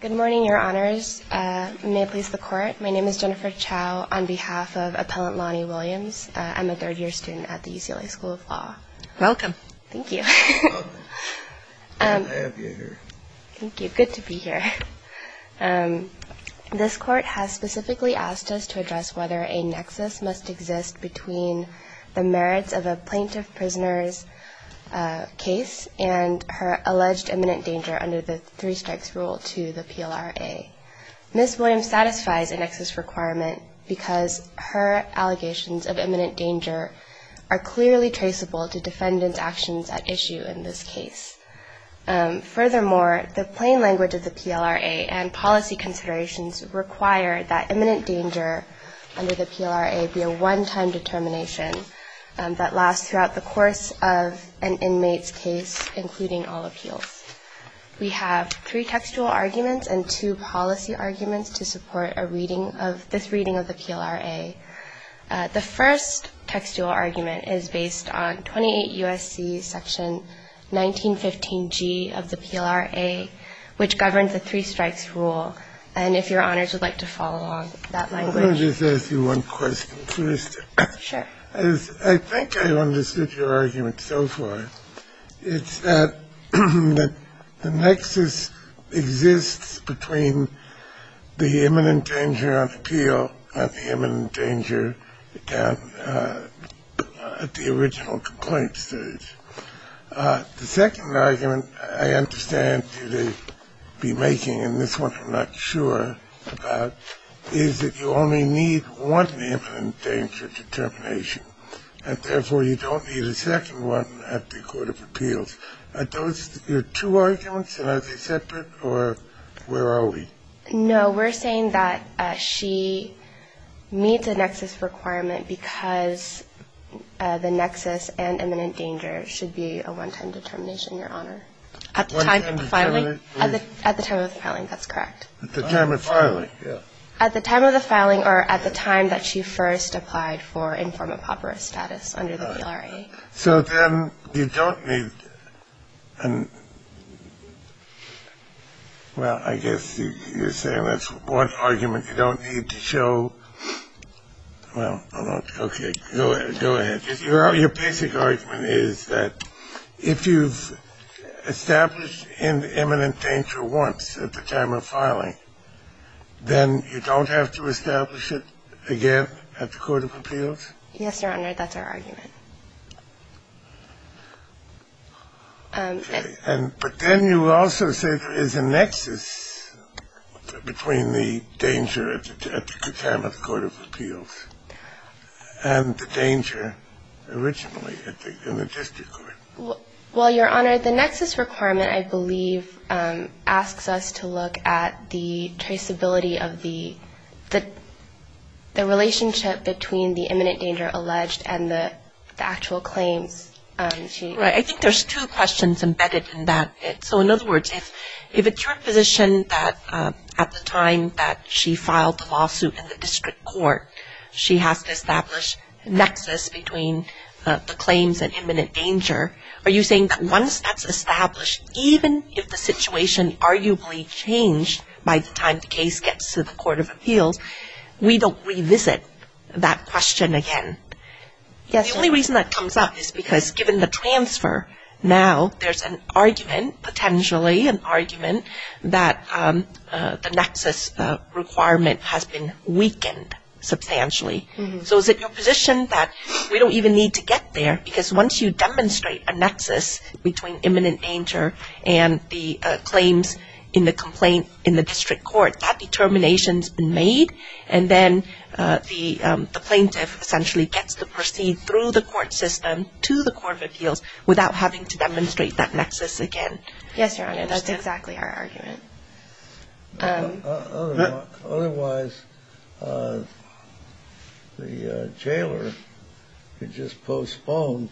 Good morning, Your Honors. May it please the Court. My name is Jennifer Chow on behalf of Appellant Lonnie Williams. I'm a third-year student at the UCLA School of Law. Welcome. Thank you. Welcome. Glad to have you here. Thank you. Good to be here. This Court has specifically asked us to address whether a nexus must exist between the merits of a plaintiff prisoner's case and her alleged imminent danger under the three strikes rule to the PLRA. Ms. Williams satisfies a nexus requirement because her allegations of imminent danger are clearly traceable to defendants' actions at issue in this case. Furthermore, the plain language of the PLRA and policy considerations require that imminent danger under the PLRA be a one-time determination that lasts throughout the course of an inmate's case, including all appeals. We have three textual arguments and two policy arguments to support this reading of the PLRA. The first textual argument is based on 28 U.S.C. section 1915G of the PLRA, which governs the three strikes rule. And if Your Honors would like to follow along that language. Let me just ask you one question first. Sure. I think I understood your argument so far. It's that the nexus exists between the imminent danger on appeal and the imminent danger down at the original complaint stage. The second argument I understand you to be making, and this one I'm not sure about, is that you only need one imminent danger determination, and therefore you don't need a second one at the Court of Appeals. Are those your two arguments, and are they separate, or where are we? No, we're saying that she meets a nexus requirement because the nexus and imminent danger should be a one-time determination, Your Honor. At the time of the filing? At the time of the filing, that's correct. At the time of filing, yeah. At the time of the filing or at the time that she first applied for informa pauperis status under the PLRA. So then you don't need well, I guess you're saying that's one argument you don't need to show. Well, okay, go ahead. Your basic argument is that if you've established imminent danger once at the time of filing, then you don't have to establish it again at the Court of Appeals? Yes, Your Honor, that's our argument. Okay. But then you also say there is a nexus between the danger at the time of the Court of Appeals and the danger originally in the district court. Well, Your Honor, the nexus requirement, I believe, asks us to look at the traceability of the relationship between the imminent danger alleged and the actual claims. Right. I think there's two questions embedded in that. So, in other words, if it's your position that at the time that she filed the lawsuit in the district court, she has to establish a nexus between the claims and imminent danger, are you saying that once that's established, even if the situation arguably changed by the time the case gets to the Court of Appeals, we don't revisit that question again? Yes, the only reason that comes up is because given the transfer, now there's an argument, potentially an argument, that the nexus requirement has been weakened substantially. Mm-hmm. So is it your position that we don't even need to get there because once you demonstrate a nexus between imminent danger and the claims in the complaint in the district court, that determination's been made, and then the plaintiff essentially gets to proceed through the court system to the Court of Appeals without having to demonstrate that nexus again? Yes, Your Honor, that's exactly our argument. Otherwise, the jailer could just postpone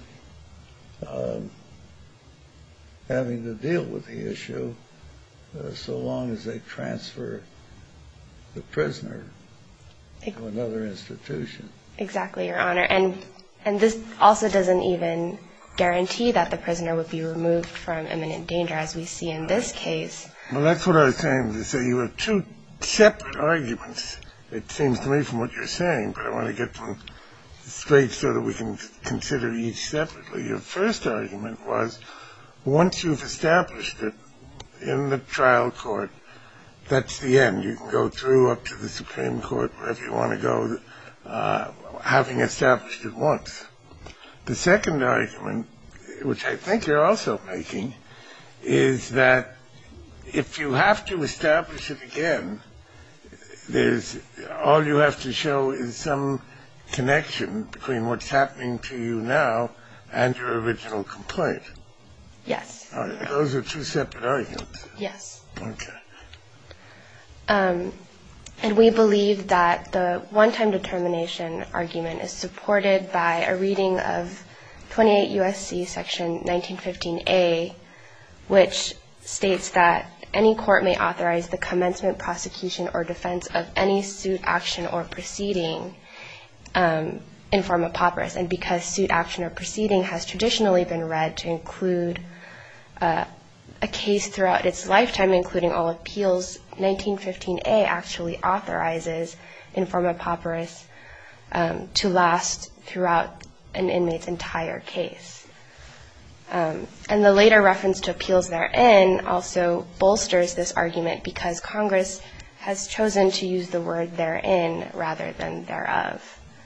having to deal with the issue so long as they transfer the prisoner to another institution. Exactly, Your Honor. And this also doesn't even guarantee that the prisoner would be removed from imminent danger, as we see in this case. Well, that's what I was saying, to say you have two separate arguments, it seems to me, from what you're saying, but I want to get them straight so that we can consider each separately. Your first argument was, once you've established it in the trial court, that's the end. You can go through up to the Supreme Court, wherever you want to go, having established it once. The second argument, which I think you're also making, is that if you have to establish it again, all you have to show is some connection between what's happening to you now and your original complaint. Yes. All right. Those are two separate arguments. Yes. Okay. And we believe that the one-time determination argument is supported by a reading of 28 U.S.C. Section 1915A, which states that any court may authorize the commencement, prosecution, or defense of any suit, action, or proceeding in form of pauperis. And because suit, action, or proceeding has traditionally been read to include a case throughout its lifetime, including all appeals, 1915A actually authorizes in form of pauperis to last throughout an inmate's entire case. And the later reference to appeals therein also bolsters this argument because Congress has chosen to use the word therein rather than thereof.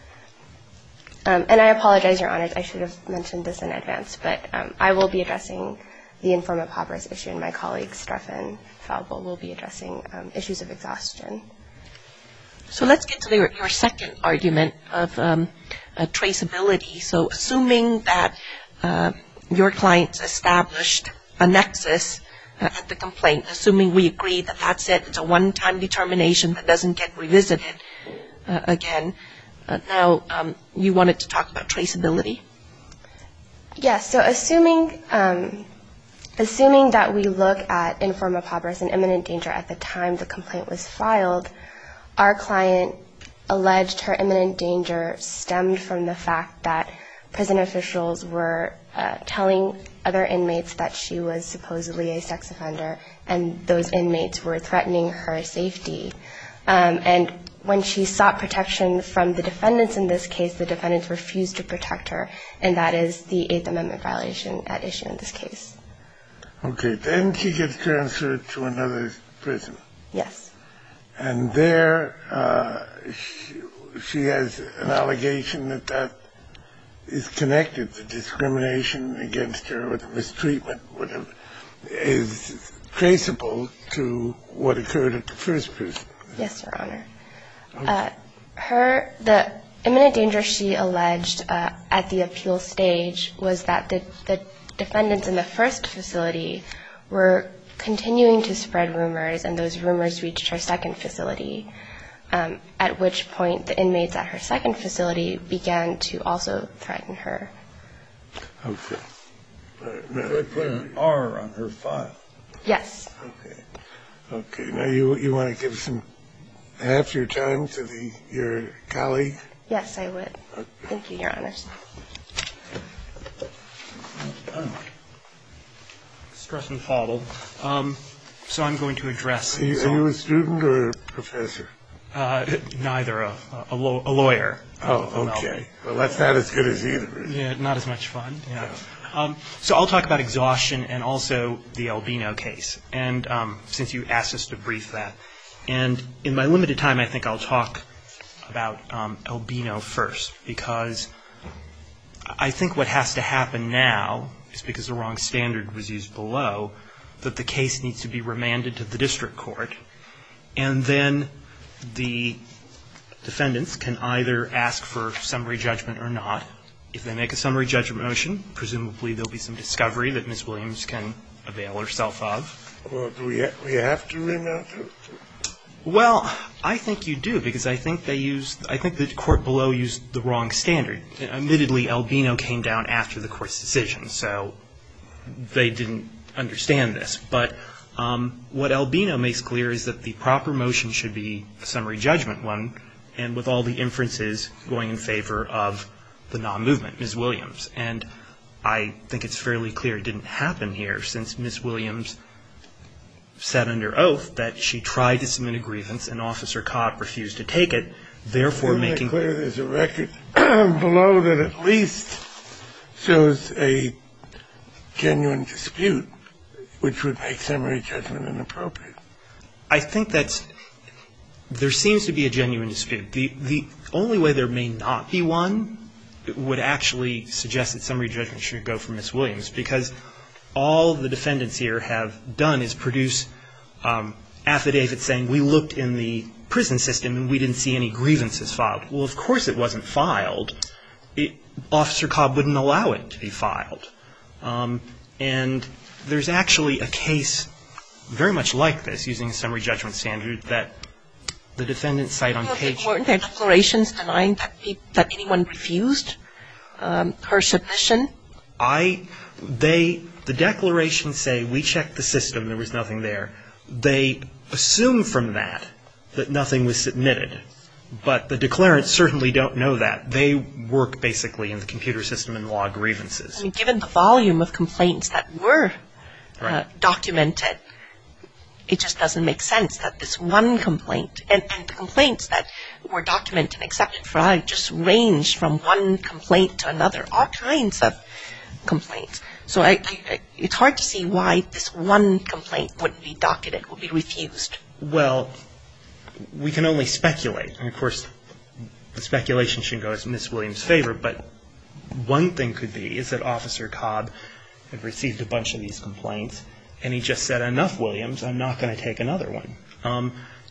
And I apologize, Your Honors, I should have mentioned this in advance, but I will be addressing the in forma pauperis issue, and my colleague, Stefan Falbo, will be addressing issues of exhaustion. So let's get to your second argument of traceability. So assuming that your clients established a nexus at the complaint, assuming we agree that that's it, it's a one-time determination that doesn't get revisited again. Now, you wanted to talk about traceability? Yes, so assuming that we look at in forma pauperis and imminent danger at the time the complaint was filed, our client alleged her imminent danger stemmed from the fact that prison officials were telling other inmates that she was supposedly a sex offender, and those inmates were threatening her safety. And when she sought protection from the defendants in this case, the defendants refused to protect her, and that is the Eighth Amendment violation at issue in this case. Okay. Then she gets transferred to another prison. Yes. And there she has an allegation that is connected to discrimination against her or the mistreatment, whatever, is traceable to what occurred at the first prison. Yes, Your Honor. Okay. The imminent danger she alleged at the appeal stage was that the defendants in the first facility were continuing to spread rumors, and those rumors reached her second facility, at which point the inmates at her second facility began to also threaten her. Okay. They put an R on her file. Yes. Okay. Okay. Now you want to give half your time to your colleague? Yes, I would. Okay. Thank you, Your Honors. Stefan Falbo. So I'm going to address. Are you a student or a professor? Neither. A lawyer. Oh, okay. Well, that's not as good as either. Yeah, not as much fun. Yeah. So I'll talk about exhaustion and also the Albino case. And since you asked us to brief that, and in my limited time, I think I'll talk about Albino first, because I think what has to happen now is, because the wrong standard was used below, that the case needs to be remanded to the district court, and then the defendants can either ask for summary judgment or not. If they make a summary judgment motion, presumably there'll be some discovery that Ms. Williams can avail herself of. Well, do we have to remand it? Well, I think you do, because I think the court below used the wrong standard. Admittedly, Albino came down after the court's decision, so they didn't understand this. But what Albino makes clear is that the proper motion should be a summary judgment one, and with all the inferences going in favor of the non-movement, Ms. Williams. And I think it's fairly clear it didn't happen here, since Ms. Williams said under oath that she tried to submit a grievance and Officer Cobb refused to take it, therefore making clear there's a record below that at least shows a genuine dispute, which would make summary judgment inappropriate. I think there seems to be a genuine dispute. The only way there may not be one would actually suggest that summary judgment should go for Ms. Williams, because all the defendants here have done is produce affidavits saying we looked in the prison system and we didn't see any grievances filed. Well, of course it wasn't filed. Officer Cobb wouldn't allow it to be filed. And there's actually a case very much like this, using a summary judgment standard, that the defendants cite on page... Weren't there declarations denying that anyone refused her submission? The declarations say we checked the system, there was nothing there. They assume from that nothing was submitted. But the declarants certainly don't know that. They work basically in the computer system and log grievances. I mean, given the volume of complaints that were documented, it just doesn't make sense that this one complaint, and the complaints that were documented and accepted for just range from one complaint to another, all kinds of complaints. So it's hard to see why this one complaint wouldn't be docketed, would be refused. Well, we can only speculate. And, of course, the speculation should go in Ms. Williams' favor. But one thing could be is that Officer Cobb had received a bunch of these complaints, and he just said, enough, Williams, I'm not going to take another one.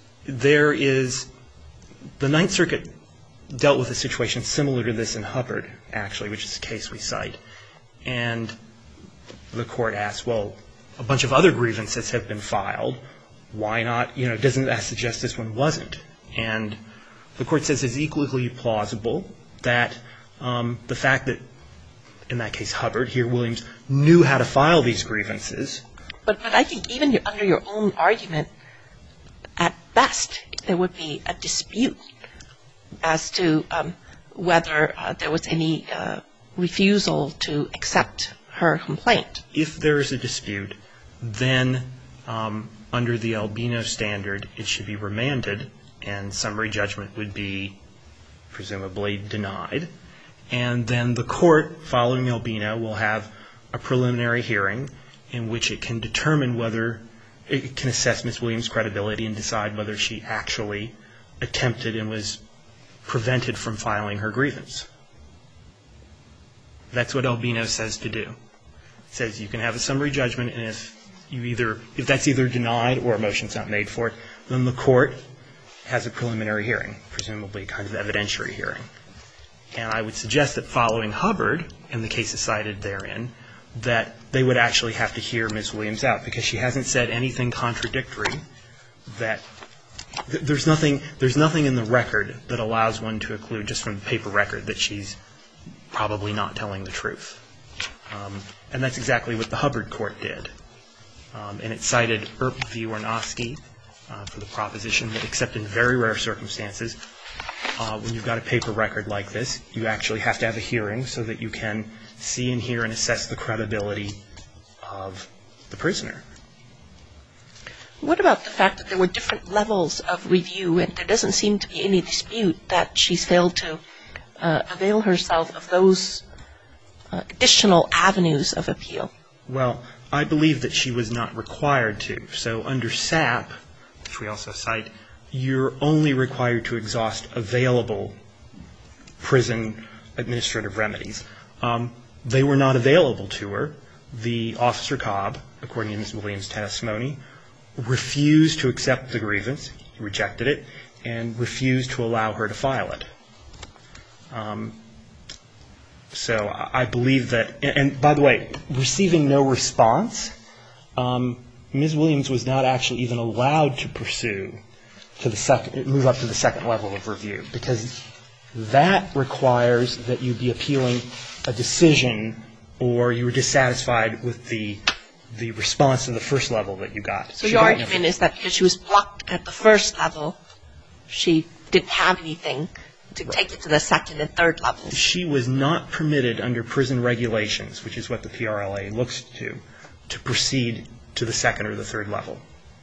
The Ninth Circuit dealt with a situation similar to this in Hubbard, actually, which is a case we cite. And the court asked, well, a bunch of other grievances have been filed. Why not, doesn't that suggest this one wasn't? And the court says it's equally plausible that the fact that, in that case Hubbard, here Williams, knew how to file these grievances. But I think even under your own argument, at best, there would be a dispute as to whether there was any refusal to accept her complaint. If there is a dispute, then under the Albino standard, it should be remanded, and summary judgment would be presumably denied. And then the court, following Albino, will have a preliminary hearing in which it can determine whether it can assess Ms. Williams' credibility and decide whether she actually attempted and was prevented from filing her grievance. That's what Albino says to do. It says you can have a summary judgment, and if that's either denied or a motion's not made for it, then the court has a preliminary hearing, presumably a kind of evidentiary hearing. And I would suggest that following Hubbard, and the cases cited therein, that they would actually have to hear Ms. Williams out, because she hasn't said anything contradictory, that there's nothing in the record that allows one to conclude just from the paper record that she's probably not telling the truth. And that's exactly what the Hubbard court did. And it cited Earp v. Warnofsky for the proposition that, except in very rare circumstances, when you've got a paper record like this, you actually have to have a hearing so that you can see and hear and assess the credibility of the prisoner. What about the fact that there were different levels of review, and there doesn't seem to be any dispute that she's failed to avail herself of those additional avenues of appeal? Well, I believe that she was not required to. So under SAP, which we also cite, you're only required to exhaust available prison administrative remedies. They were not available to her. The Officer Cobb, according to Ms. Williams' testimony, refused to accept the grievance, rejected it, and refused to allow her to file it. So I believe that, and by the way, receiving no response, Ms. Williams was not actually even allowed to pursue move up to the second level of review, because that requires that you be appealing a decision or you were dissatisfied with the response to the first level that you got. So your argument is that because she was blocked at the first level, she didn't have anything to take it to the second and third levels. She was not permitted under prison regulations, which is what the PRLA looks to proceed to the second or the third level.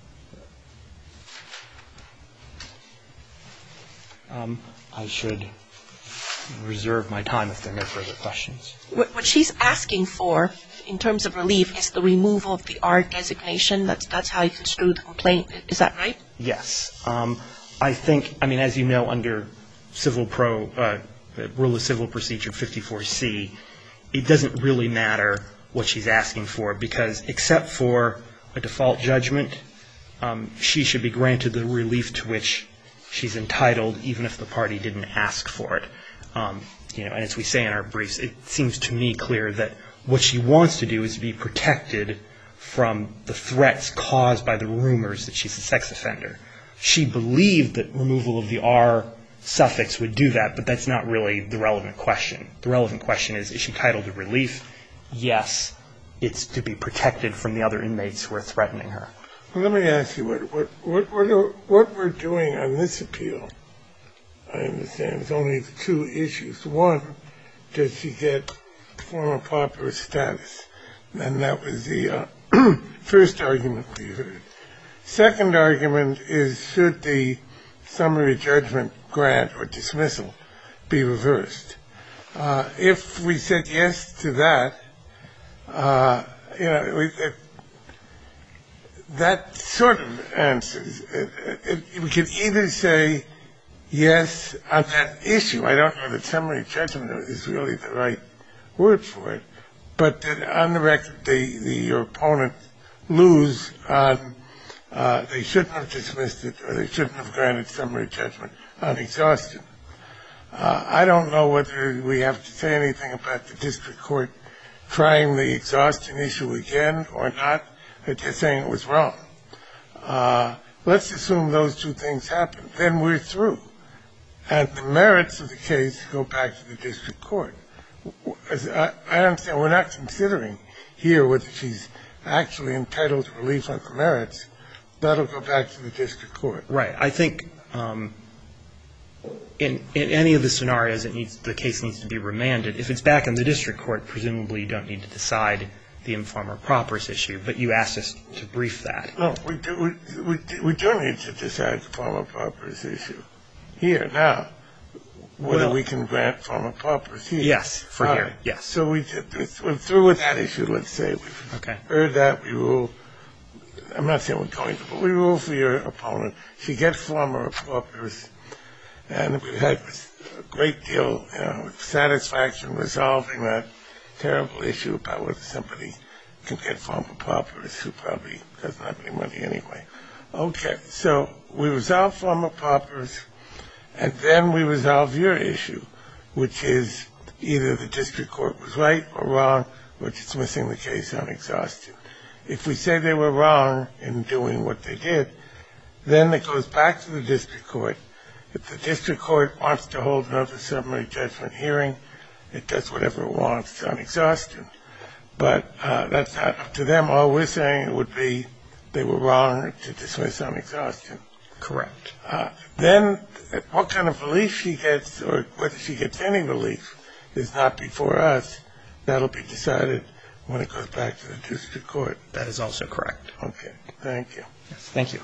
I should reserve my time if there are no further questions. What she's asking for in terms of relief is the removal of the R designation. That's how you construe the complaint. Is that right? Yes. I think, I mean, as you know, under Rule of Civil Procedure 54C, it doesn't really matter what she's asking for because except for a default judgment, she should be granted the relief to which she's entitled even if the party didn't ask for it. And as we say in our briefs, it seems to me clear that what she wants to do is be protected from the threats caused by the rumors that she's a sex offender. She believed that removal of the R suffix would do that, but that's not really the relevant question. The relevant question is she entitled to relief? Yes, it's to be protected from the other inmates who are threatening her. Well, let me ask you, what we're doing on this appeal, I understand, is only two issues. One, does she get former pauper status? And that was the first argument we heard. Second argument is should the summary judgment grant or dismissal be reversed? If we said yes to that, that sort of answers. We could either say yes on that issue. I don't know that summary judgment is really the right word for it, but that on the record your opponent lose on they shouldn't have dismissed it or they shouldn't have granted summary judgment on exhaustion. I don't know whether we have to say anything about the district court trying the exhaustion issue again or not. They're just saying it was wrong. Let's assume those two things happen. Then we're through. And the merits of the case go back to the district court. I understand we're not considering here whether she's actually entitled to relief on the merits. That'll go back to the district court. Right. I think in any of the scenarios the case needs to be remanded. If it's back in the district court, presumably you don't need to decide the informer propers issue, but you asked us to brief that. No, we do need to decide the informer propers issue here now, whether we can grant informer propers here. Yes, for here, right. yes. So we're through with that issue, let's say. We've heard that. We rule. I'm not saying we're going to, but we rule for your opponent. She gets former propers, and we've had a great deal of satisfaction resolving that terrible issue about whether somebody can get former paupers who probably doesn't have any money anyway. Okay, so we resolve former paupers, and then we resolve your issue, which is either the district court was right or wrong, or dismissing the case on exhaustion. If we say they were wrong in doing what they did, then it goes back to the district court. If the district court wants to hold another summary judgment hearing, it does whatever it wants on exhaustion. But that's not up to them. All we're saying would be they were wrong to dismiss on exhaustion. Correct. Then what kind of relief she gets or whether she gets any relief is not before us. That'll be decided when it goes back to the district court. That is also correct. Okay. Thank you. Yes, thank you.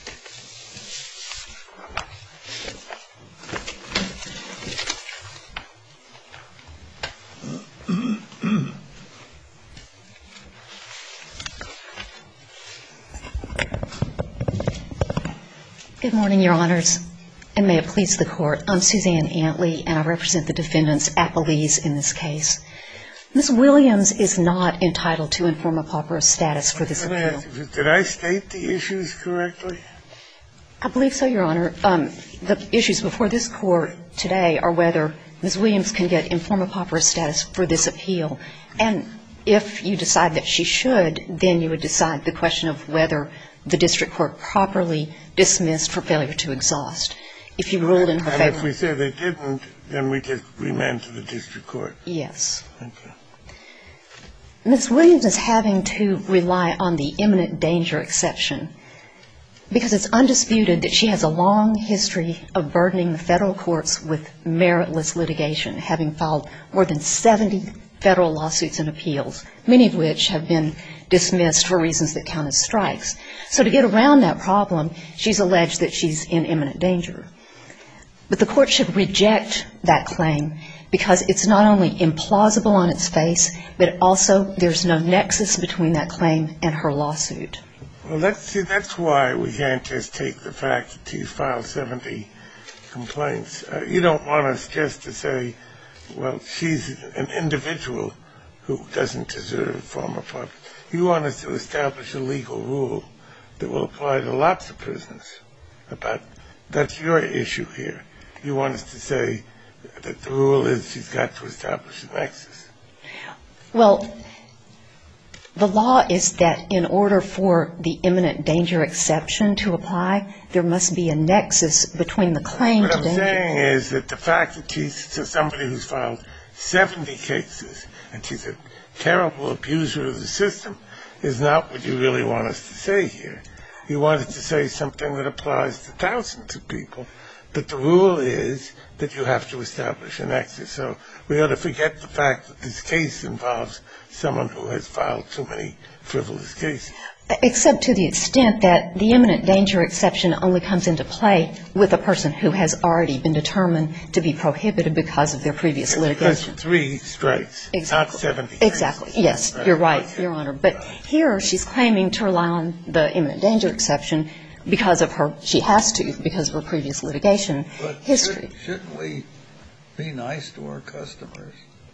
Good morning, Your Honors, and may it please the Court. I'm Suzanne Antley, and I represent the defendants' appellees in this case. Ms. Williams is not entitled to informer pauper status for this appeal. Did I state the issues correctly? I believe so, Your Honor. The issues before this Court today are whether Ms. Williams can get informer pauper status for this appeal. And if you decide that she should, then you would decide the question of whether the district court properly dismissed for failure to exhaust. If you ruled in her favor. And if we say they didn't, then we just remand to the district court. Yes. Okay. Ms. Williams is having to rely on the imminent danger exception. Because it's undisputed that she has a long history of burdening the federal courts with meritless litigation, having filed more than 70 federal lawsuits and appeals, many of which have been dismissed for reasons that count as strikes. So to get around that problem, she's alleged that she's in imminent danger. But the court should reject that claim because it's not only implausible on its face, but also there's no nexus between that claim and her lawsuit. Well, that's why we can't just take the fact that she's filed 70 complaints. You don't want us just to say, well, she's an individual who doesn't deserve former public. You want us to establish a legal rule that will apply to lots of prisoners. That's your issue here. You want us to say that the rule is she's got to establish a nexus. Well, the law is that in order for the imminent danger exception to apply, there must be a nexus between the claim to danger. What I'm saying is that the fact that she's somebody who's filed 70 cases and she's a terrible abuser of the system is not what you really want us to say here. You want us to say something that applies to thousands of people, that the rule is that you have to establish a nexus. So we ought to forget the fact that this case involves someone who has filed too many frivolous cases. Except to the extent that the imminent danger exception only comes into play with a person who has already been determined to be prohibited because of their previous litigation. Because 3 strikes, exactly. Not 70 cases. Exactly. Yes, you're right, Your Honor. But here she's claiming to rely on the imminent danger exception because of her, she has to, because of her previous litigation history. But shouldn't we be nice to our customers?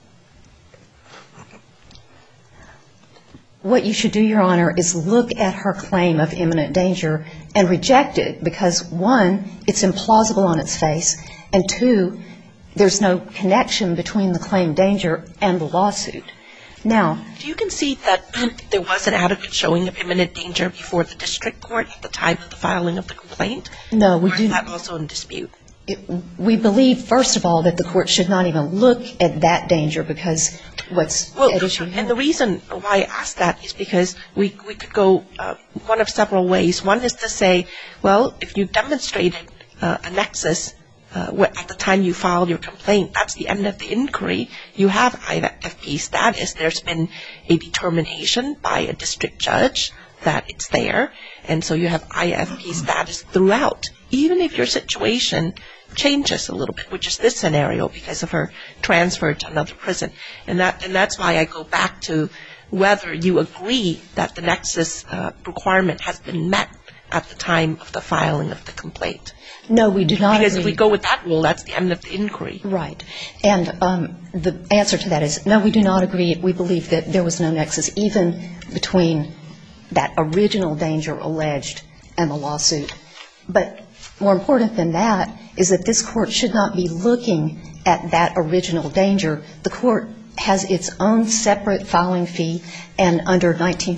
What you should do, Your Honor, is look at her claim of imminent danger and reject it because, one, it's implausible on its face, and two, there's no connection between the claimed danger and the lawsuit. Now, do you concede that there was an adequate showing of imminent danger before the district court at the time of the filing of the complaint? No, we do. Or is that also in dispute? We believe, first of all, that the court should not even look at that danger because what's at issue here. And the reason why I ask that is because we could go one of several ways. One is to say, well, if you demonstrated a nexus at the time you filed your complaint, that's the end of the inquiry. You have IFP status. There's been a determination by a district judge that it's there, and so you have IFP status throughout. Even if your situation changes a little bit, which is this scenario because of her transfer to another prison. And that's why I go back to whether you agree that the nexus requirement has been met at the time of the filing of the complaint. No, we do not agree. Because if we go with that rule, that's the end of the inquiry. Right. And the answer to that is no, we do not agree. We believe that there was no nexus even between that original danger alleged and the lawsuit. But more important than that is that this court should not be looking at that original danger. The court has its own separate filing fee, and under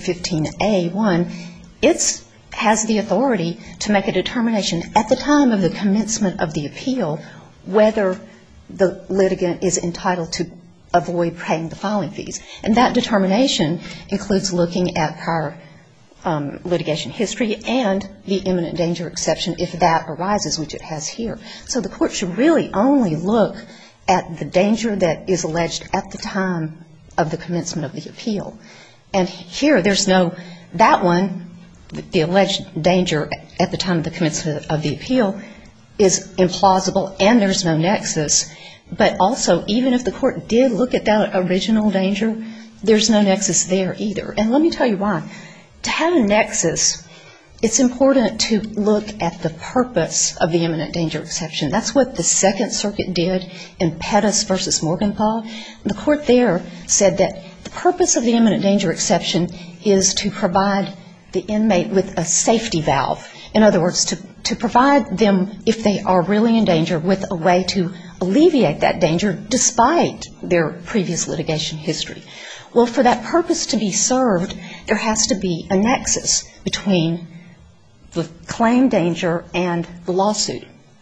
1915A1, it has the authority to make a determination at the time of the commencement of the appeal whether the litigant is entitled to avoid paying the filing fees. And that determination includes looking at prior litigation history and the imminent danger exception if that arises, which it has here. So the court should really only look at the danger that is alleged at the time of the commencement of the appeal. And here there's no, that one, the alleged danger at the time of the commencement of the appeal is implausible and there's no nexus. But also, even if the court did look at that original danger, there's no nexus there either. And let me tell you why. To have a nexus, it's important to look at the purpose of the imminent danger exception. That's what the Second Circuit did in Pettis v. Morgenthau. The court there said that the purpose of the imminent danger exception is to provide the inmate with a safety valve. In other words, to provide them, if they are really in danger, with a way to alleviate that danger despite their previous litigation history. Well, for that purpose to be served, there has to be a nexus between the claimed danger and the lawsuit.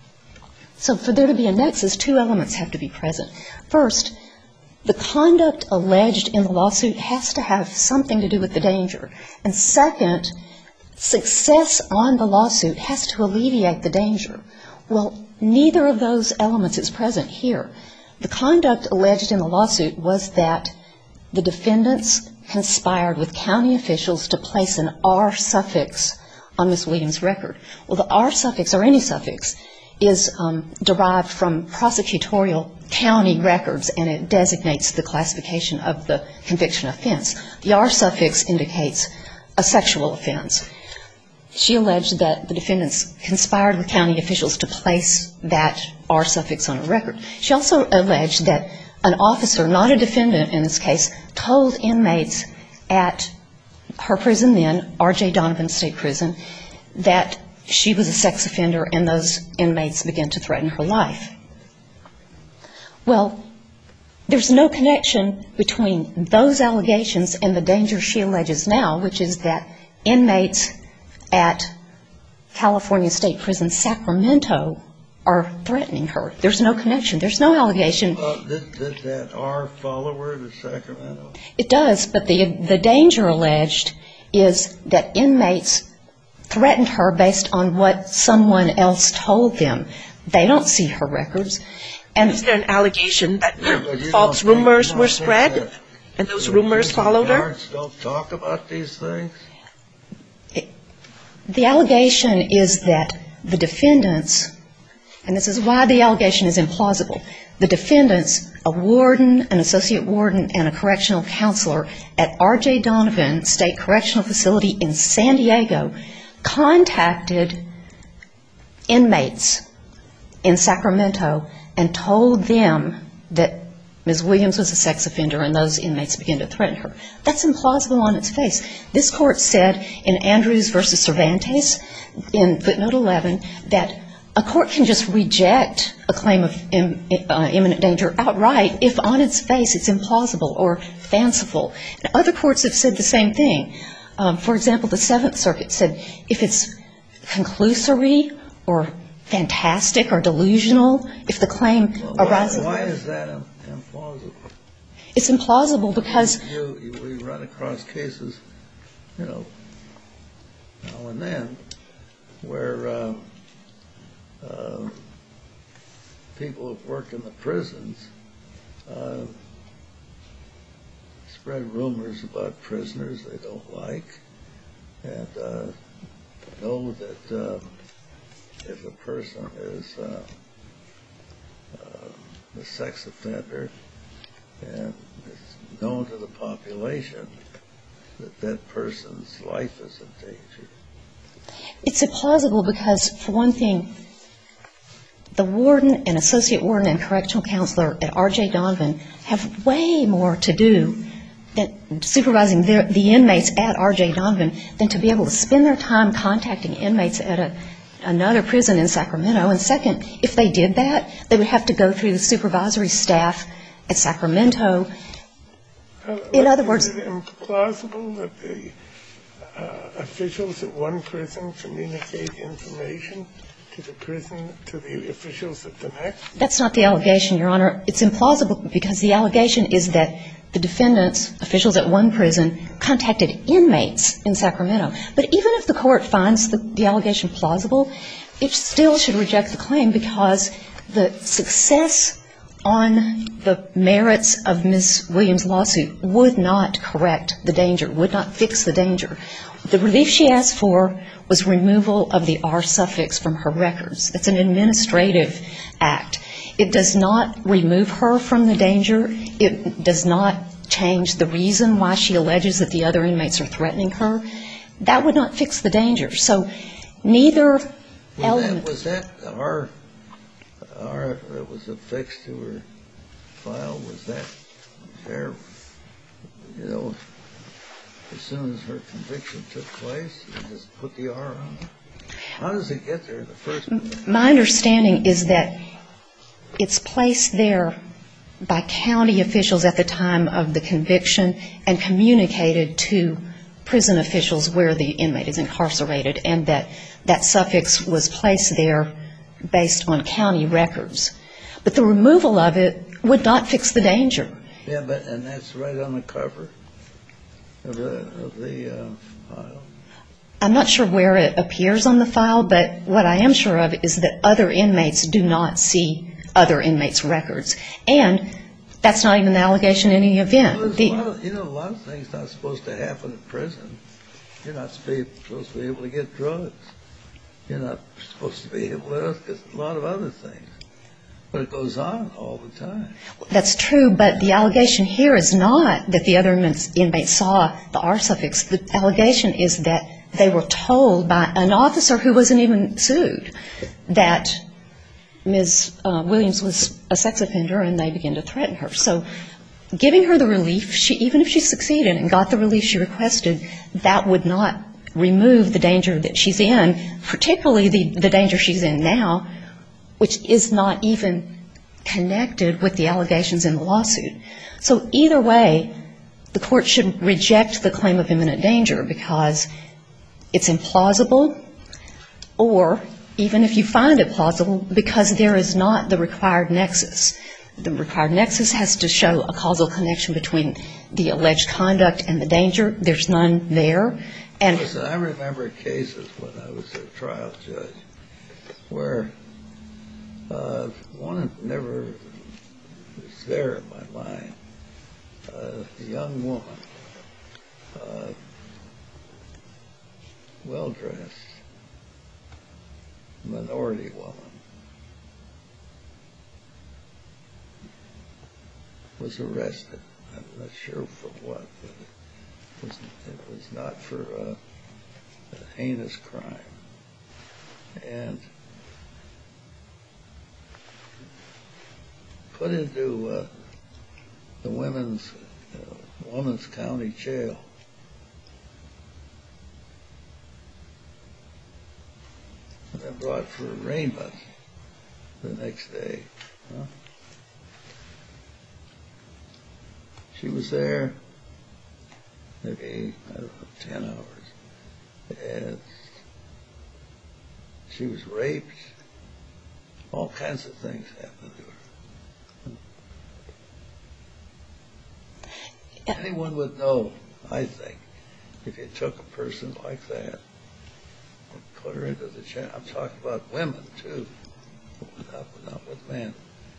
So for there to be a nexus, two elements have to be present. First, the conduct alleged in the lawsuit has to have something to do with the danger. And second, success on the lawsuit has to alleviate the danger. Well, neither of those elements is present here. The conduct alleged in the lawsuit was that the defendants conspired with county officials to place an R suffix on Ms. Williams' record. Well, the R suffix, or any suffix, is derived from prosecutorial county records, and it designates the classification of the conviction offense. The R suffix indicates a sexual offense. She alleged that the defendants conspired with county officials to place that R suffix on a record. She also alleged that an officer, not a defendant in this case, told inmates at her prison then, R.J. Donovan State Prison, that she was a sex offender, and those inmates began to threaten her life. Well, there's no connection between those allegations and the danger she alleges now, which is that inmates at California State Prison Sacramento are threatening her. There's no connection. There's no allegation. Did that R follow her to Sacramento? It does, but the danger alleged is that inmates threatened her based on what someone else told them. They don't see her records. And is there an allegation that false rumors were spread, and those rumors followed her? Guards don't talk about these things? The allegation is that the defendants, and this is why the allegation is implausible, the defendants, a warden, an associate warden, and a correctional counselor at R.J. Donovan State Correctional Facility in San Diego contacted inmates in Sacramento and told them that Ms. Williams was a sex offender, and those inmates began to threaten her. That's implausible on its face. This court said in Andrews v. Cervantes in footnote 11 that a court can just reject a claim of imminent danger outright if on its face it's implausible or fanciful. And other courts have said the same thing. For example, the Seventh Circuit said if it's conclusory or fantastic or delusional, if the claim arises. Why is that implausible? It's implausible because we run across cases, now and then, where people who've worked in the prisons spread rumors about prisoners they don't like, and know that if a person is a sex offender and it's known to the population that that person's life is in danger. It's implausible because, for one thing, the warden and associate warden and correctional counselor at R.J. Donovan have way more to do than supervising the inmates at R.J. Donovan than to be able to spend their time contacting inmates at another prison in Sacramento. And second, if they did that, they would have to go through the supervisory staff at Sacramento. In other words, is it implausible that the officials at one prison communicate information to the prison, to the officials at the next? That's not the allegation, Your Honor. It's implausible because the allegation is that the defendants, officials at one prison, contacted inmates in Sacramento. But even if the court finds the allegation plausible, it still should reject the claim because the success on the merits of Ms. Williams' lawsuit would not correct the danger, would not fix the danger. The relief she asked for was removal of the R suffix from her records. It's an administrative act. It does not remove her from the danger. It does not change the reason why she alleges that the other inmates are threatening her. That would not fix the danger. So neither element. Was that R that was affixed to her file, was that there, as soon as her conviction took place, you just put the R on it? How does it get there in the first place? My understanding is that it's placed there by county officials at the time of the conviction and communicated to prison officials where the inmate is incarcerated, and that suffix was placed there based on county records. But the removal of it would not fix the danger. Yeah, and that's right on the cover of the file. I'm not sure where it appears on the file, but what I am sure of is that other inmates do not see other inmates' records. And that's not even an allegation in any event. Well, a lot of things not supposed to happen in prison. You're not supposed to be able to get drugs. You're not supposed to be able to get a lot of other things. But it goes on all the time. That's true, but the allegation here is not that the other inmates saw the R suffix. The allegation is that they were told by an officer who wasn't even sued that Ms. Williams was a sex offender, and they began to threaten her. So giving her the relief, even if she succeeded and got the relief she requested, that would not remove the danger that she's in, particularly the danger she's in now, which is not even connected with the allegations in the lawsuit. So either way, the court should reject the claim of imminent danger because it's implausible, or even if you find it plausible, because there is not the required nexus. The required nexus has to show a causal connection between the alleged conduct and the danger. There's none there. And listen, I remember cases when I was a trial judge where one never was there in my mind. A young woman, well-dressed, minority woman, was arrested. I'm not sure for what, but it was not for a heinous crime. And put into the women's county jail. And then brought for arraignment the next day. Huh? She was there maybe, 10 hours. And she was raped. All kinds of things happened to her. Anyone would know, I think, if you took a person like that and put her into the jail. I'm talking about women, too, not with men.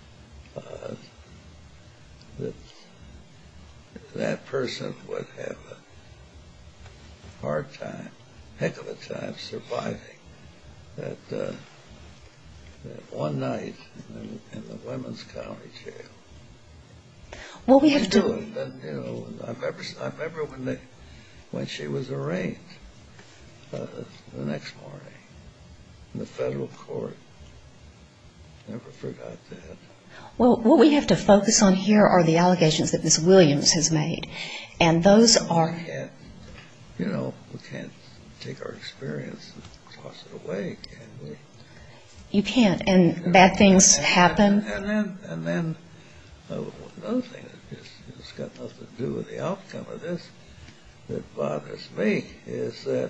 That person would have a hard time, heck of a time, surviving that one night in the women's county jail. well, we have do to. it. And, I remember when she was arraigned the next morning in the federal court. Never forgot that. Well, what we have to focus on here are the allegations that Ms. Williams has made. And those are... We can't take our experience and toss it away, can we? You can't, and bad things happen. And then another thing that it's got nothing to do with the outcome of this that bothers me is that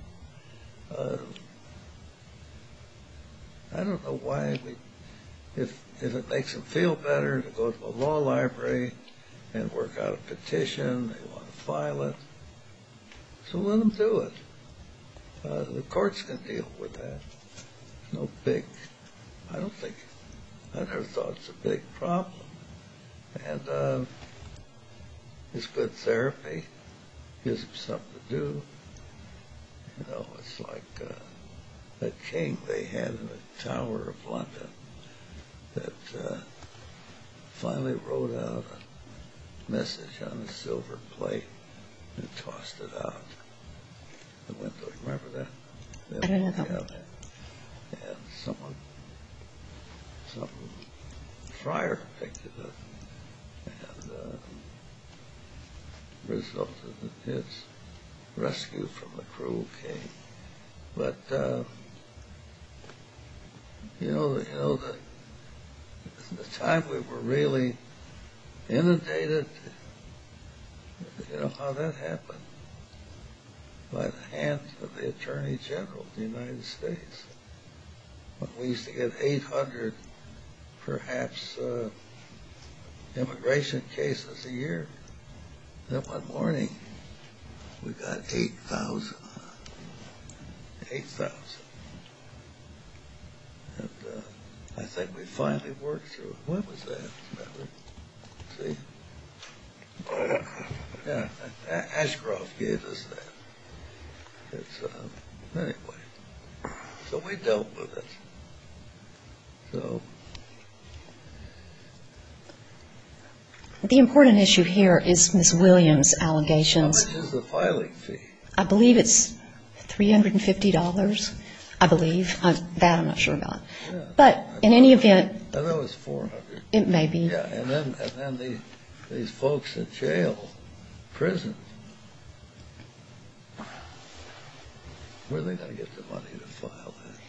I don't know why if it makes them feel better to go to a law library and work out a petition, they want to file it, so let them do it. The courts can deal with that. It's no big, I never thought it's a big problem. And it's good therapy, gives them something to do. It's like that king they had in the Tower of London that finally wrote out a message on a silver plate and tossed it out the window. Remember that? I don't know that one. And some friar picked it up and resulted in his rescue from the cruel king. But the time we were really inundated, how that happened? By the hand of the Attorney General of the United States. When we used to get 800, perhaps, immigration cases a year, then one morning we got 8,000. $8,000. And I think we finally worked through it. When was that? Remember? See? Yeah, Ashcroft gave us that. It's, anyway, so we dealt with it. So The important issue here is Ms. Williams' allegations. how much is the filing fee? I believe it's $350, I believe. That I'm not sure about. Yeah. But in any event, I know it's $400. it may be. Yeah, and then these folks in jail, prison, where are they going to get the money to file that?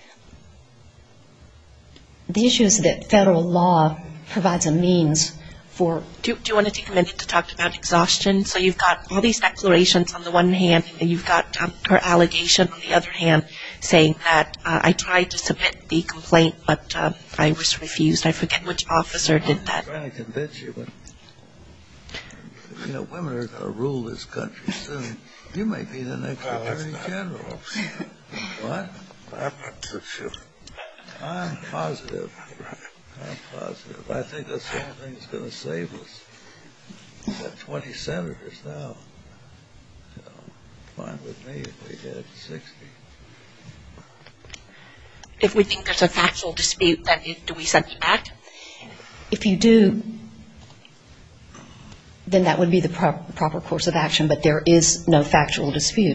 The issue is that federal law provides a means for... Do you want to take a minute to talk about exhaustion? So you've got all these declarations on the one hand, and you've got her allegation on the other hand, saying that I tried to submit the complaint, but I was refused. I forget which officer did that. I'm trying to convince you, but, you know, women are going to rule this country soon. You may be the next Attorney General. What? I'm not so sure. I'm positive. I'm positive. I think that's the only thing that's going to save us. We've got 20 senators now. You know, fine with me if we get 60. If we think there's a factual dispute, then do we send it back? If you do, then that would be the proper course of action, but there is no factual dispute.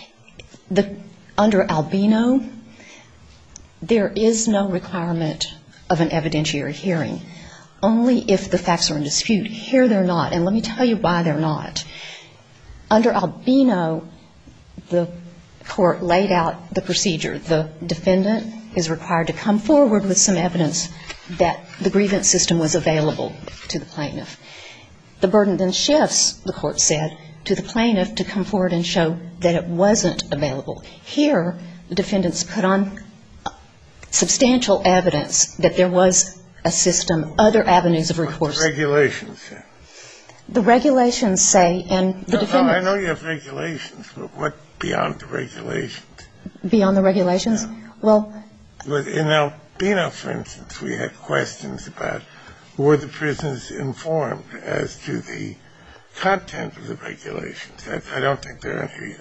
Under Albino, there is no requirement of an evidentiary hearing, only if the facts are in dispute. Here they're not, and let me tell you why they're not. Under Albino, the court laid out the procedure. The defendant is required to come forward with some evidence that the grievance system was available to the plaintiff. The burden then shifts, the court said, to the plaintiff to come forward and show that it wasn't available. Here, the defendants put on substantial evidence that there was a system, other avenues of recourse. What's the regulations say? The regulations say, and the defendant... No, I know you have regulations, but what beyond the regulations? Beyond the regulations? Yeah. Well... In Albino, for instance, we had questions about were the prisons informed as to the content of the regulations. I don't think there are any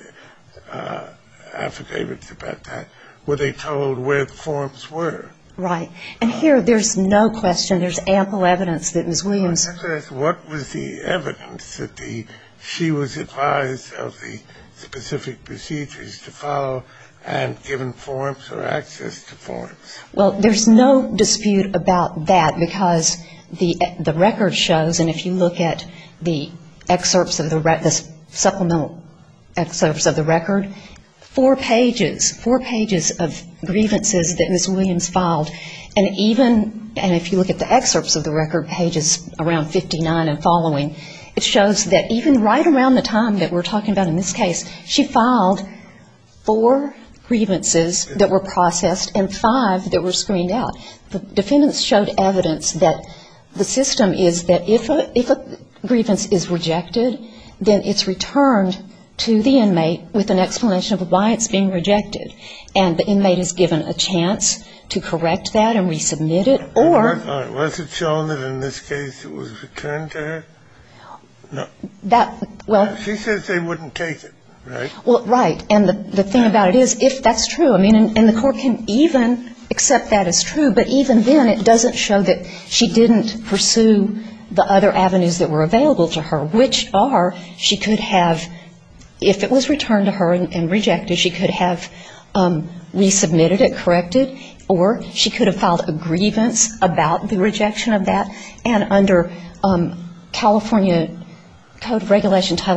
affidavits about that. Were they told where the forms were? Right. And here there's no question. There's ample evidence that Ms. Williams... What was the evidence that she was advised of the specific procedures to follow and given forms or access to forms? Well, there's no dispute about that because the record shows, and if you look at the excerpts of the supplemental excerpts of the record, 4 pages of grievances that Ms. Williams filed, and if you look at the excerpts of the record, pages around 59 and following, it shows that even right around the time that we're talking about in this case, she filed 4 grievances that were processed and 5 that were screened out. The defendants showed evidence that the system is that if a grievance is rejected, then it's returned to the inmate with an explanation of why it's being rejected. And the inmate is given a chance to correct that and resubmit it, or... Was it shown that in this case it was returned to her? No. She says they wouldn't take it, right? Well, right. And the thing about it is, if that's true, I mean, and the court can even accept that as true, but even then it doesn't show that she didn't pursue the other avenues that were available to her, which are she could have... If it was returned to her and rejected, she could have resubmitted it, corrected, or she could have filed a grievance about the rejection of that. And under California Code of Regulation Title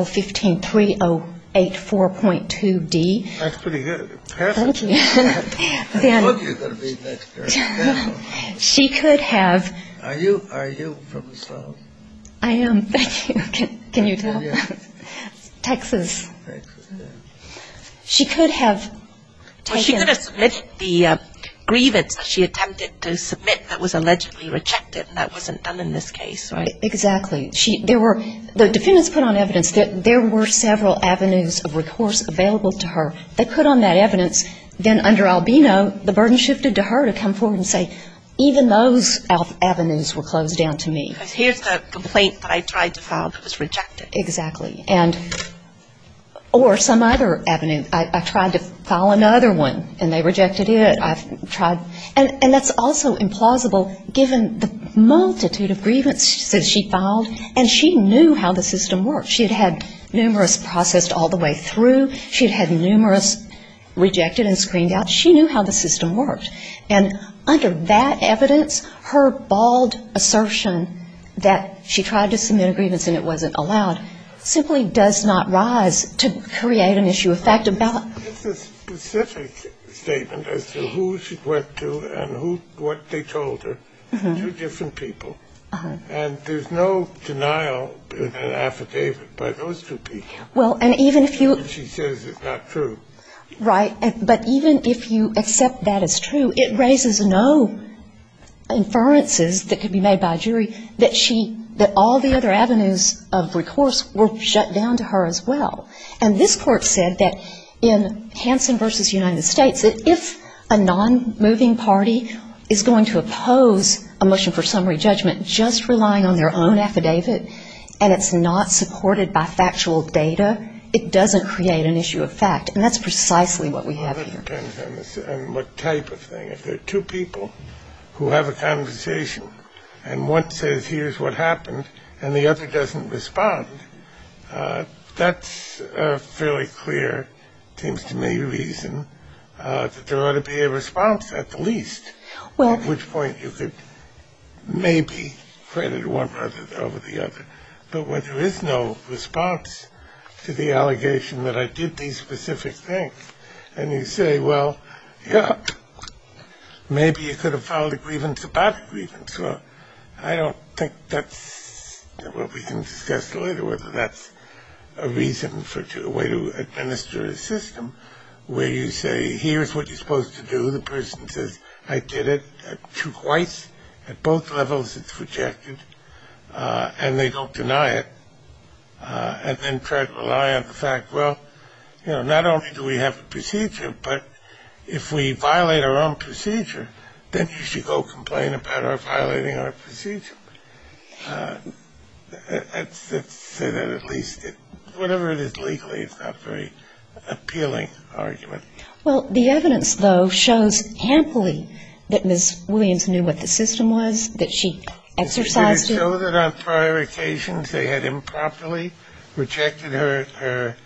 15-3084.2D. That's pretty good. Thank you. Then you're going to be next year. She could have... Are you from the South? I am. Thank you. Can you tell? Yeah. Texas. Texas, yeah. She could have taken... Well, she could have submitted the grievance that she attempted to submit that was allegedly rejected, and that wasn't done in this case, right? Exactly. The defendants put on evidence that there were several avenues of recourse available to her. They put on that evidence then under Albino, the burden shifted to her to come forward and say, even those avenues were closed down to me. Because here's the complaint that I tried to file that was rejected. Exactly. Or some other avenue. I tried to file another one, and they rejected it. I've tried. And that's also implausible given the multitude of grievances she filed, and she knew how the system worked. She had had numerous processed all the way through. She had had numerous rejected and screened out. She knew how the system worked. And under that evidence, her bald assertion that she tried to submit a grievance and it wasn't allowed simply does not rise to create an issue of fact about. It's a specific statement as to who she went to and what they told her. Two different people. And there's no denial in an affidavit by those two people. Well, and even if you. She says it's not true. Right. But even if you accept that as true, it raises no inferences that could be made by a jury that all the other avenues of recourse were shut down to her as well. And this Court said that in Hansen v. United States, that if a non-moving party is going to oppose a motion for summary judgment just relying on their own affidavit and it's not supported by factual data, it doesn't create an issue of fact. And that's precisely what we have here. That depends on what type of thing. If there are two people who have a conversation and one says, here's what happened, and the other doesn't respond, that's a fairly clear, seems to me, reason that there ought to be a response at the least. Well, at which point you could maybe credit one over the other. But when there is no response to the allegation that I did these specific things, and you say, well, yeah, maybe you could have filed a grievance about a grievance. Well, I don't think that's what we can discuss later, whether that's a reason for a way to administer a system where you say, here's what you're supposed to do. The person says, I did it twice. At both levels it's rejected, and they don't deny it, and then try to rely on the fact, well, you know, not only do we have a procedure, but if we violate our own procedure, then you should go complain about our violating our procedure. Let's say that at least. Whatever it is legally, it's not a very appealing argument. Well, the evidence, though, shows amply that Ms. Williams knew what the system was, that she exercised it. Did it show that on prior occasions they had improperly rejected her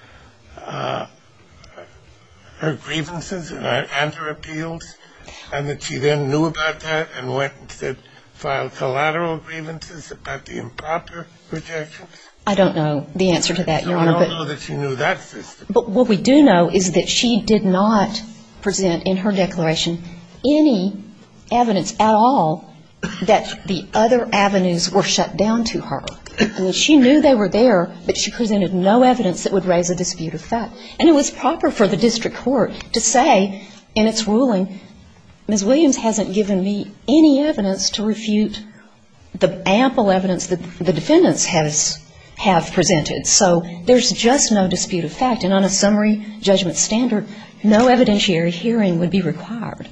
grievances and her appeals, and that she then knew about that and went and said, filed collateral grievances about the improper rejections? I don't know the answer to that, Your Honor. I don't know that she knew that system. But what we do know is that she did not present in her declaration any evidence at all that the other avenues were shut down to her. I mean, she knew they were there, but she presented no evidence that would raise a dispute of fact. And it was proper for the district court to say in its ruling, Ms. Williams hasn't given me any evidence to refute the ample evidence that the defendants have presented. So there's just no dispute of fact. And on a summary judgment standard, no evidentiary hearing would be required.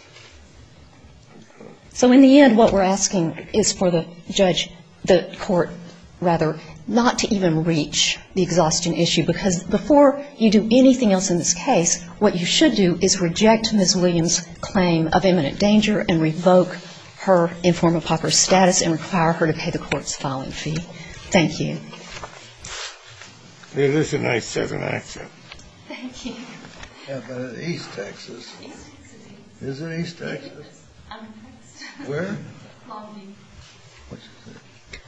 So in the end, what we're asking is for the court, not to even reach the exhaustion issue, because before you do anything else in this case, what you should do is reject Ms. Williams' claim of imminent danger and revoke her informal pauper status and require her to pay the court's filing fee. Thank you. It is a nice Southern accent. Thank you. Yeah, but in East Texas. Is it East Texas? Where? Longview. What's it?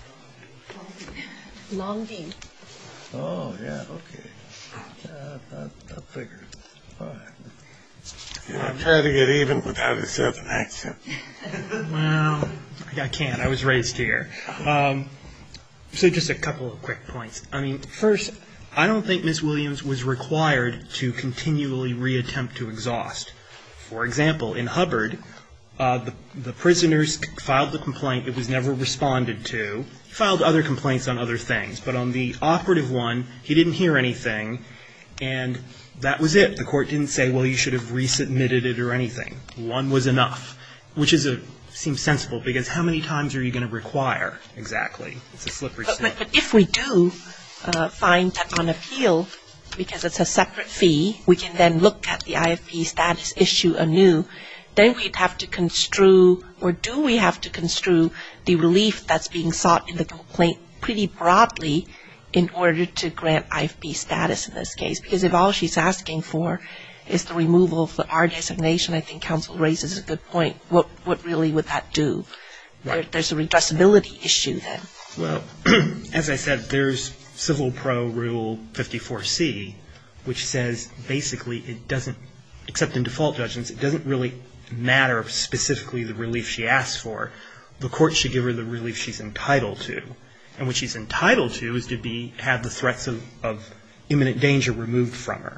Longview. Oh, yeah, okay. I figured. All right. Yeah, try to get even without a Southern accent. Well, I can't. I was raised here. So just a couple of quick points. I mean, first, I don't think Ms. Williams was required to continually reattempt to exhaust. For example, in Hubbard, the prisoners filed the complaint. It was never responded to. He filed other complaints on other things. But on the operative one, he didn't hear anything. And that was it. The court didn't say, well, you should have resubmitted it or anything. One was enough, which seems sensible, because how many times are you going to require exactly? It's a slippery slope. But if we do find that on appeal, because it's a separate fee, we can then look at the IFP status issue anew, then we'd have to construe, or do we have to construe the relief that's being sought in the complaint pretty broadly in order to grant IFP status in this case? Because if all she's asking for is the removal of the R designation, I think counsel raises a good point. What really would that do? Right. There's a redressability issue then. Well, as I said, there's Civil Pro Rule 54C, which says basically it doesn't, except in default judgments, it doesn't really matter specifically the relief she asks for. The court should give her the relief she's entitled to. And what she's entitled to is to have the threats of imminent danger removed from her.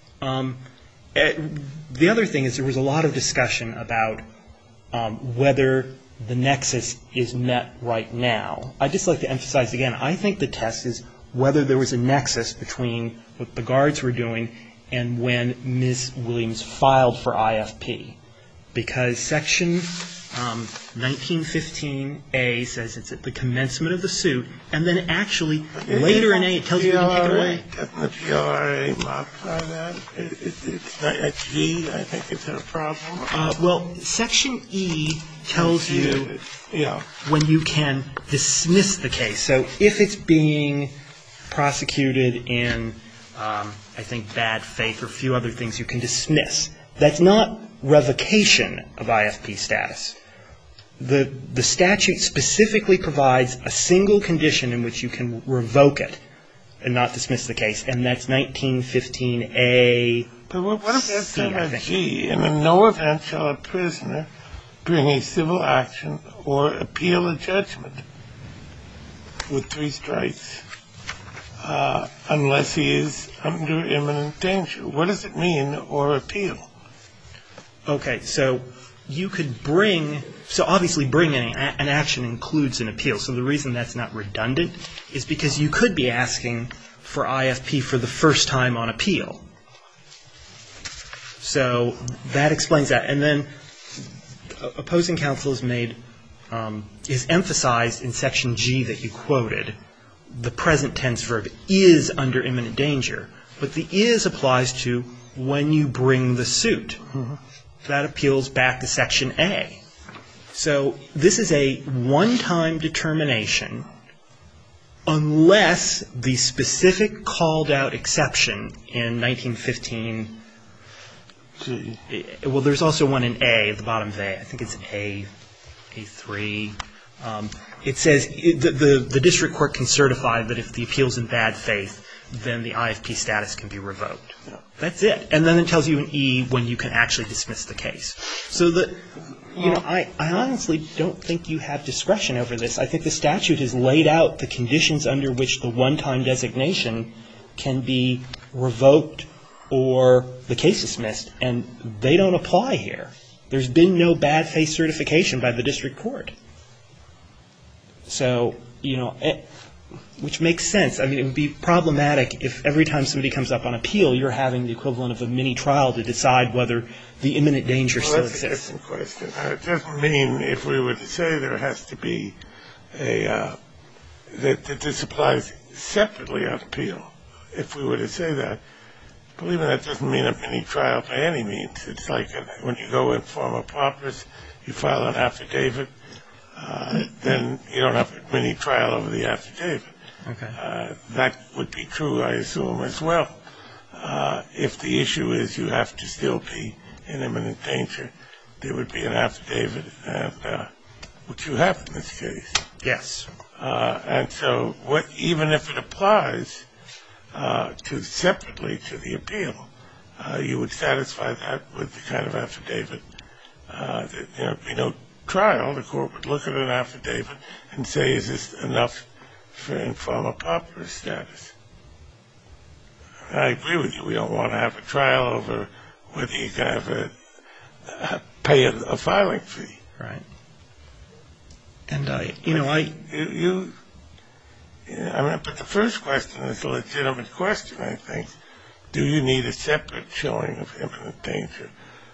The other thing is there was a lot of discussion about whether the nexus is met right now. I'd just like to emphasize again, I think the test is whether there was a nexus between what the guards were doing and when Ms. Williams filed for IFP. Because Section 1915A says it's at the commencement of the suit, and then actually later in A it tells you to take it away. Doesn't the PLRA modify that? It's not a G. I think it's a problem. Well, Section E tells you when you can dismiss the case. So if it's being prosecuted in, I think, bad faith or a few other things, you can dismiss. That's not revocation of IFP status. The statute specifically provides a single condition in which you can revoke it and not dismiss the case, and that's 1915A. But what if that's in a G? And in no event shall a prisoner bring a civil action or appeal a judgment with 3 strikes unless he is under imminent danger. What does it mean, or appeal? Okay, so you could obviously bringing an action includes an appeal. So the reason that's not redundant is because you could be asking for IFP for the first time on appeal. So that explains that. And then opposing counsel is emphasized in Section G that you quoted, the present tense verb is under imminent danger. But the is applies to when you bring the suit. Mm-hmm. That appeals back to Section A. So this is a one-time determination unless the specific called-out exception in 1915. Well, there's also one in A at the bottom of A. I think it's A3. It says the district court can certify that if the appeal's in bad faith, then the IFP status can be revoked. Yeah. That's it. And then it tells you in E when you can actually dismiss the case. So I honestly don't think you have discretion over this. I think the statute has laid out the conditions under which the one-time designation can be revoked or the case dismissed, and they don't apply here. There's been no bad faith certification by the district court. So, which makes sense. I mean, it would be problematic if every time somebody comes up on appeal, you're having the equivalent of a mini trial to decide whether the imminent danger still exists. That's a different question. It doesn't mean if we were to say there has to be that this applies separately on appeal. If we were to say that, believe me, that doesn't mean a mini trial by any means. It's like when you go in forma pauperis, you file an affidavit, then you don't have a mini trial over the affidavit. Okay. That would be true, I assume, as well. If the issue is you have to still be in imminent danger, there would be an affidavit, which you have in this case. Yes. And so even if it applies separately to the appeal, you would satisfy that with the kind of affidavit. There would be no trial. The court would look at an affidavit and say, is this enough for informa pauperis status? I agree with you. We don't want to have a trial over whether you can pay a filing fee. Right. And but the first question is a legitimate question, I think. do you need a separate showing of imminent danger,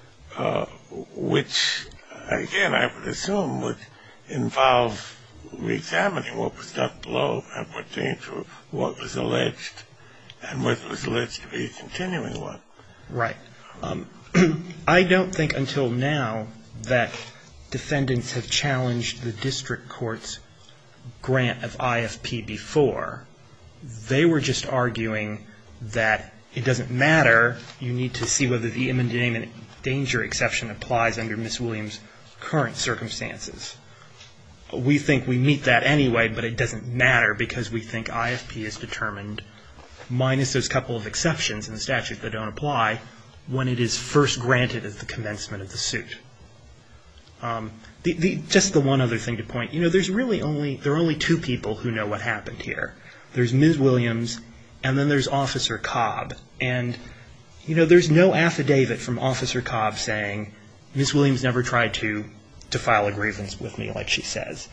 which, again, I would assume would involve reexamining what was done below and what danger, what was alleged, and whether it was alleged to be a continuing one. Right. I don't think until now that defendants have challenged the district court's grant of IFP before. They were just arguing that it doesn't matter. You need to see whether the imminent danger exception applies under Ms. Williams' current circumstances. We think we meet that anyway, but it doesn't matter because we think IFP is determined, minus those couple of exceptions in the statute that don't apply, when it is first granted at the commencement of the suit. Just the one other thing to point, there are only two people who know what happened here. There's Ms. Williams, and then there's Officer Cobb. And, there's no affidavit from Officer Cobb saying Ms. Williams never tried to file a grievance with me, like she says.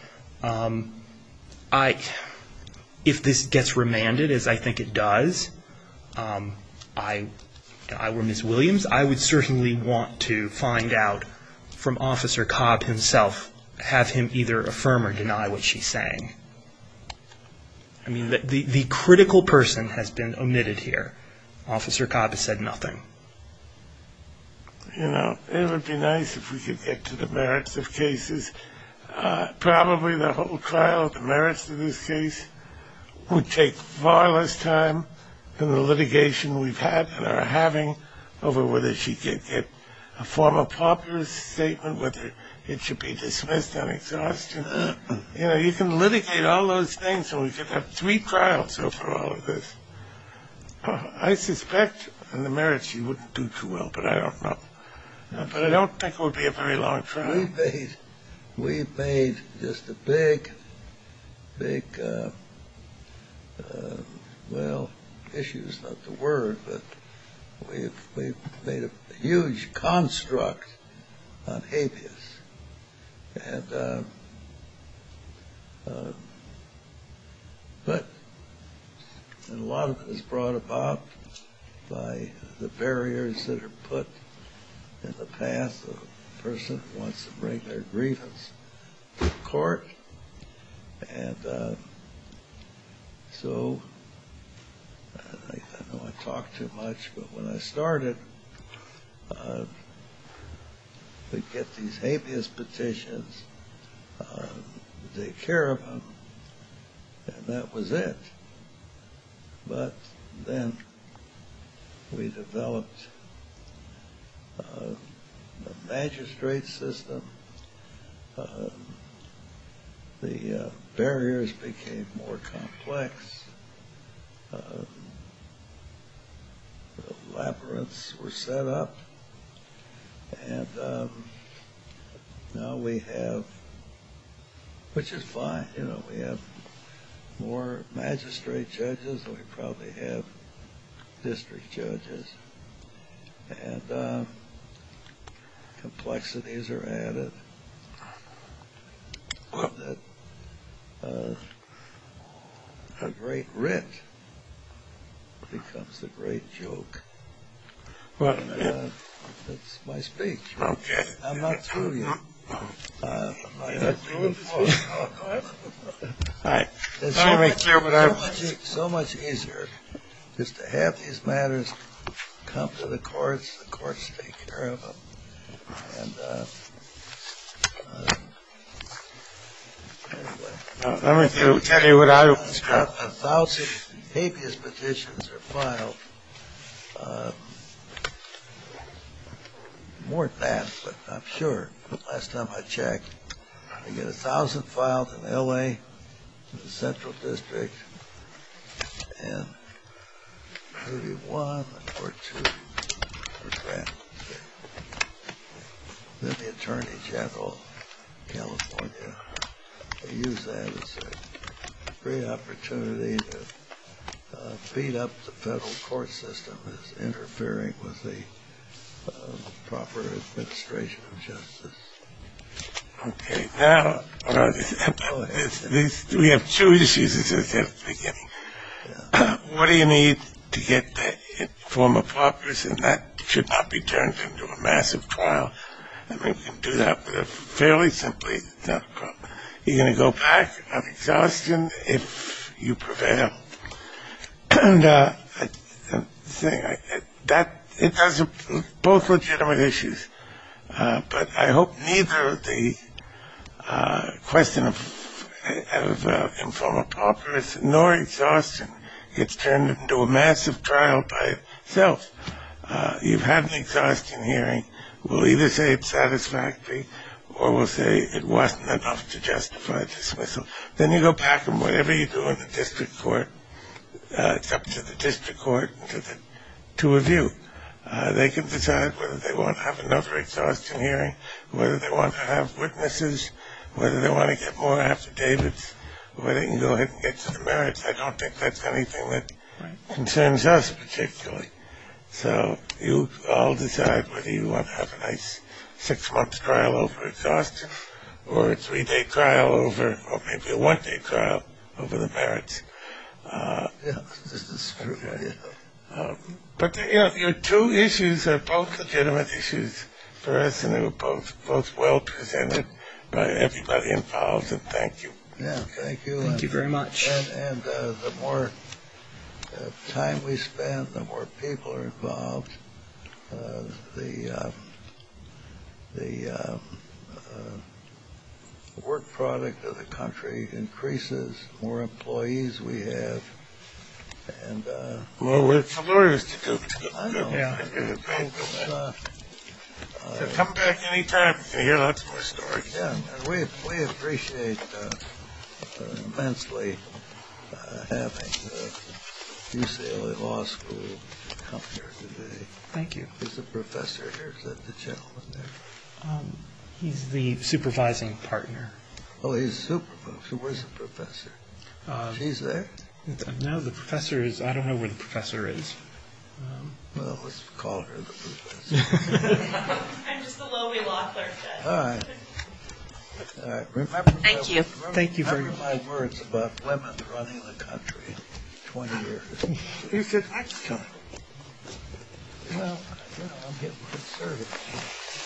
If this gets remanded, as I think it does, I were Ms. Williams, I would certainly want to find out from Officer Cobb himself, have him either affirm or deny what she's saying. I mean, the critical person has been omitted here. Officer Cobb has said nothing. It would be nice if we could get to the merits of cases. Probably the whole trial, the merits of this case, would take far less time than the litigation we've had and are having over whether she could get a former pauper's statement, whether it should be dismissed on exhaustion. You can litigate all those things, and we could have 3 trials over all of this. I suspect in the merits she wouldn't do too well, but I don't know. But I don't think it would be a very long trial. We made just a big, issue is not the word, but we've made a huge construct on habeas. And but a lot of it is brought about by the barriers that are put in the path of a person who wants to bring their grievance to court. And so I know I talk too much, but when I started, we'd get these habeas petitions, take care of them, and that was it. But then we developed a magistrate system. The barriers became more complex. The labyrinths were set up. And now we have, which is fine, we have more magistrate judges than we probably have district judges. And complexities are added. That a great writ becomes a great joke. Well, that's my speech. Okay. I'm not through yet. It's so much easier just to have these matters come to the courts take care of them. And anyway. Let me tell you what I would 1,000 habeas petitions are filed. More than that, but I'm sure. Last time I checked, I get 1,000 filed in L.A., in the Central District, and maybe 1 or 2 are granted. Then the Attorney General of California, they use that as a great opportunity to beat up the federal court system as interfering with the proper administration of justice. Okay, now, we have 2 issues, as I said at the beginning. Yeah. What do you need to get former paupers, and that should not be turned into a massive trial. I mean, we can do that with fairly simply. It's not a problem. You're going to go back on exhaustion if you prevail. And it does both legitimate issues. But I hope neither of the question of informal paupers nor exhaustion gets turned into a massive trial by itself. You've had an exhaustion hearing. We'll either say it's satisfactory or we'll say it wasn't enough to justify dismissal. Then you go back and whatever you do in the district court, it's up to the district court to review. They can decide whether they want to have another exhaustion hearing, whether they want to have witnesses, whether they want to get more affidavits, or they can go ahead and get to the merits. I don't think that's anything that concerns us particularly. So you all decide whether you want to have a nice 6-month trial over exhaustion or a 3-day trial over, or maybe a 1-day trial over the merits. Yeah, this is true. Yeah. But your two issues are both legitimate issues for us, and they were both well presented by everybody involved. And thank you. Yeah, thank you. Thank you very much. And the more time we spend, the more people are involved. The work product of the country increases. More employees we have. And More work for lawyers to do. I know. Yeah. So come back anytime. You can hear lots more stories. Yeah, and we appreciate immensely having UCLA Law School come here today. Thank you. Is the professor here? Is that the gentleman there? He's the supervising partner. Oh, he's supervisor. Where's the professor? She's there? No, the professor is, I don't know where the professor is. Well, let's call her the professor. I'm just the lowly law clerk. All right. All right. Remember. Thank you. Thank you very Remember my words about women running the country in 20 years. You said next time. Well, I'm getting conservative.